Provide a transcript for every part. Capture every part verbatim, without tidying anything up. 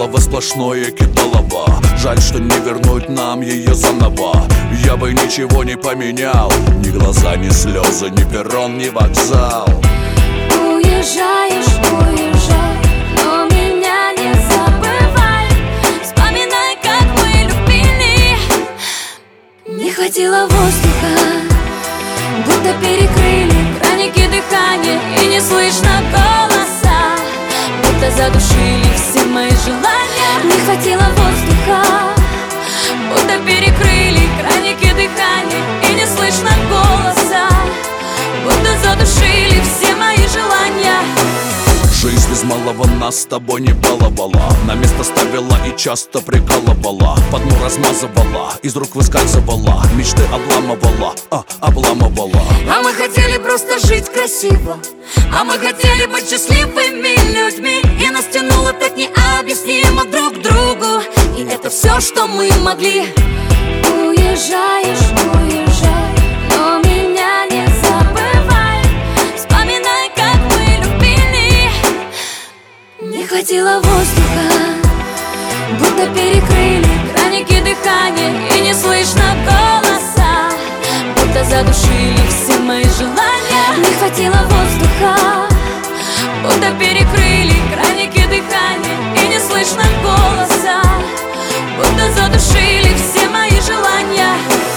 головы сплошное кидалово. Жаль, что не вернуть нам ее заново. Я бы ничего не поменял, ни глаза, ни слезы, ни перрон, ни вокзал. Уезжаешь, уезжай, но меня не забывай. Вспоминай, как мы любили. Не хватило воздуха, будто перекрыли краники дыхания, и не слышно голоса, будто задушили все мои желания. Не хватило воздуха, будто перекрыли краники дыхания, и не слышно голоса, будто задушили все мои желания. Жизнь без малого нас с тобой не баловала, на место ставила и часто прикалывала, по дну размазывала, из рук выскальзывала, мечты обламывала, а, обламывала. А мы хотели просто жить красиво, а мы хотели быть счастливыми людьми, и нас тянуло так необъяснимо друг к другу, и это все, что мы могли. Уезжаешь, уезжай, но меня не забывай. Вспоминай, как мы любили. Не хватило воздуха, будто перекрыли краники дыхания, и не слышно голоса, будто задушили все мои желания. Не хватило воздуха, будто перекрыли краники дыхания, и не слышно голоса, будто задушили все мои желания.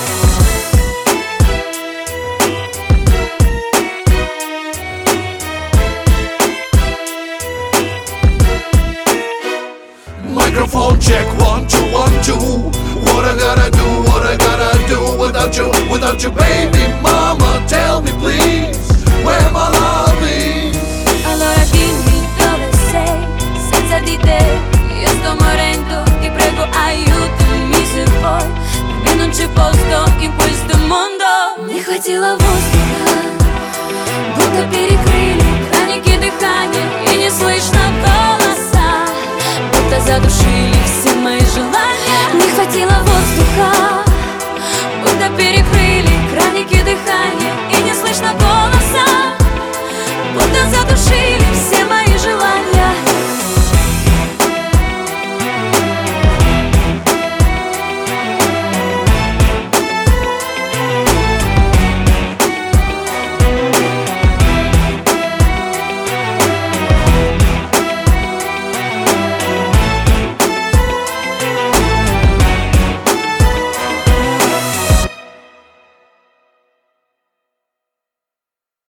Microphone check, one, two, one, two. What I gotta do, what I gotta do without you, without you, baby mama, tell me please, where my love is. Allora dimmi dove sei, senza di te io sto morendo, ti prego aiutami se vuoi, perché non c'è posto in questo mondo. Не хватило воздуха, будто перекрыли краники дыхания,